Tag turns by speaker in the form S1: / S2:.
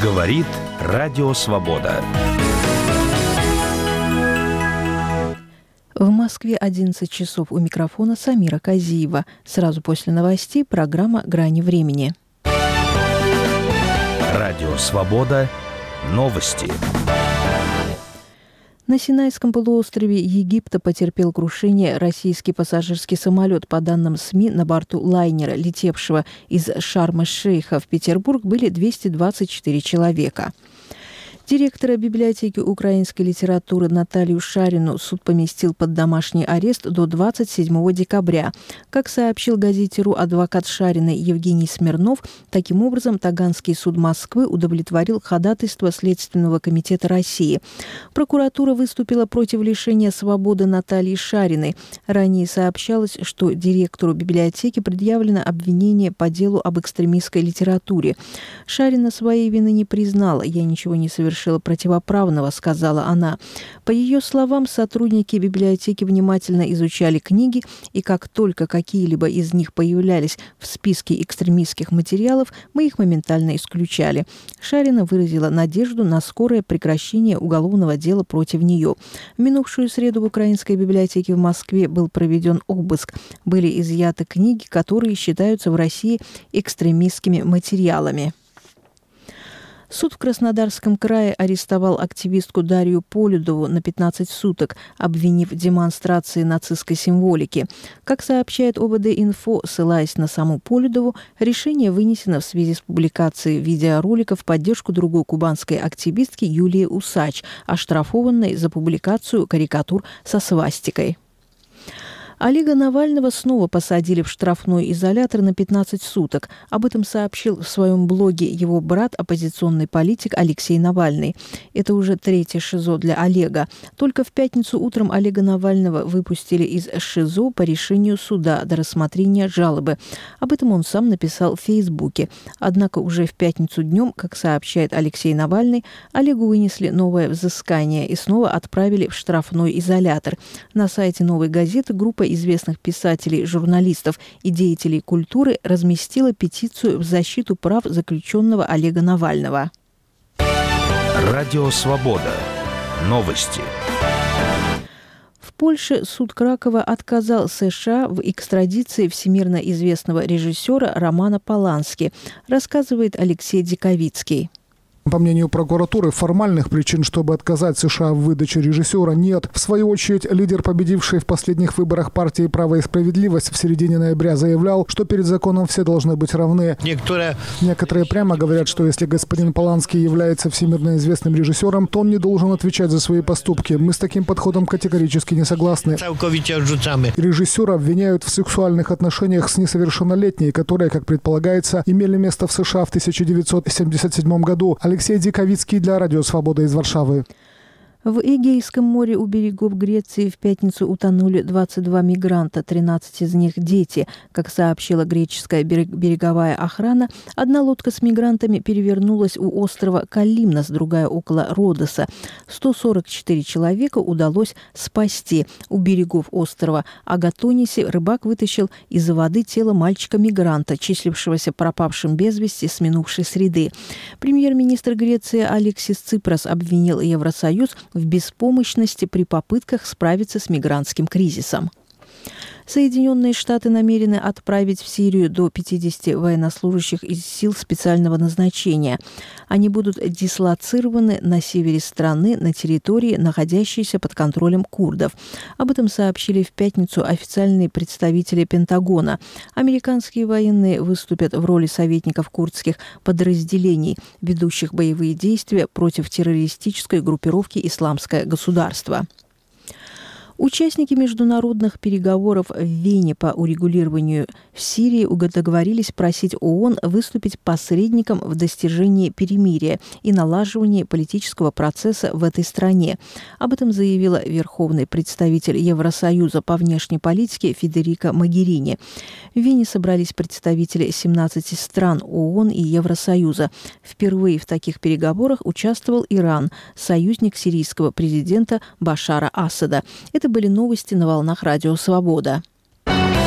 S1: Говорит Радио Свобода.
S2: В Москве 11 часов. У микрофона Самира Казиева. Сразу после новостей программа «Грани времени».
S1: Радио Свобода. Новости.
S2: На Синайском полуострове Египта потерпел крушение российский пассажирский самолет. По данным СМИ, на борту лайнера, летевшего из Шарм-эль-Шейха в Петербург, были 224 человека. Директора библиотеки украинской литературы Наталью Шарину суд поместил под домашний арест до 27 декабря. Как сообщил газете «РУ» адвокат Шариной Евгений Смирнов, таким образом Таганский суд Москвы удовлетворил ходатайство Следственного комитета России. Прокуратура выступила против лишения свободы Натальи Шариной. Ранее сообщалось, что директору библиотеки предъявлено обвинение по делу об экстремистской литературе. Шарина своей вины не признала. «Я ничего не совершила противоправного», — сказала она. По ее словам, сотрудники библиотеки внимательно изучали книги, и как только какие-либо из них появлялись в списке экстремистских материалов, мы их моментально исключали. Шарина выразила надежду на скорое прекращение уголовного дела против нее. В минувшую среду в Украинской библиотеке в Москве был проведен обыск. Были изъяты книги, которые считаются в России экстремистскими материалами. Суд в Краснодарском крае арестовал активистку Дарью Полюдову на 15 суток, обвинив в демонстрации нацистской символики. Как сообщает ОВД-Инфо, ссылаясь на саму Полюдову, решение вынесено в связи с публикацией видеоролика в поддержку другой кубанской активистки Юлии Усач, оштрафованной за публикацию карикатур со свастикой. Олега Навального снова посадили в штрафной изолятор на 15 суток. Об этом сообщил в своем блоге его брат, оппозиционный политик Алексей Навальный. Это уже третье ШИЗО для Олега. Только в пятницу утром Олега Навального выпустили из ШИЗО по решению суда до рассмотрения жалобы. Об этом он сам написал в Фейсбуке. Однако уже в пятницу днем, как сообщает Алексей Навальный, Олегу вынесли новое взыскание и снова отправили в штрафной изолятор. На сайте «Новой газеты» группа известных писателей, журналистов и деятелей культуры разместила петицию в защиту прав заключенного Олега Навального.
S1: Радио Свобода. Новости.
S2: В Польше суд Кракова отказал США в экстрадиции всемирно известного режиссера Романа Полански, рассказывает Алексей Диковицкий.
S3: По мнению прокуратуры, формальных причин, чтобы отказать США в выдаче режиссера, нет. В свою очередь, лидер, победивший в последних выборах партии «Право и справедливость» в середине ноября заявлял, что перед законом все должны быть равны. Некоторые прямо говорят, что если господин Полански является всемирно известным режиссером, то он не должен отвечать за свои поступки. Мы с таким подходом категорически не согласны. Режиссера обвиняют в сексуальных отношениях с несовершеннолетней, которые, как предполагается, имели место в США в 1977 году. Алексей Диковицкий для Радио Свобода из Варшавы.
S2: В Эгейском море у берегов Греции в пятницу утонули 22 мигранта, 13 из них дети. Как сообщила греческая береговая охрана, одна лодка с мигрантами перевернулась у острова Калимнос, другая около Родоса. 144 человека удалось спасти. У берегов острова Агатониси рыбак вытащил из воды тело мальчика-мигранта, числившегося пропавшим без вести с минувшей среды. Премьер-министр Греции Алексис Ципрас обвинил Евросоюз в беспомощности при попытках справиться с мигрантским кризисом. Соединенные Штаты намерены отправить в Сирию до 50 военнослужащих из сил специального назначения. Они будут дислоцированы на севере страны, на территории, находящейся под контролем курдов. Об этом сообщили в пятницу официальные представители Пентагона. Американские военные выступят в роли советников курдских подразделений, ведущих боевые действия против террористической группировки «Исламское государство». Участники международных переговоров в Вене по урегулированию в Сирии договорились просить ООН выступить посредником в достижении перемирия и налаживании политического процесса в этой стране. Об этом заявила верховный представитель Евросоюза по внешней политике Федерика Могерини. В Вене собрались представители 17 стран ООН и Евросоюза. Впервые в таких переговорах участвовал Иран, союзник сирийского президента Башара Асада. Это были новости на волнах Радио Свобода.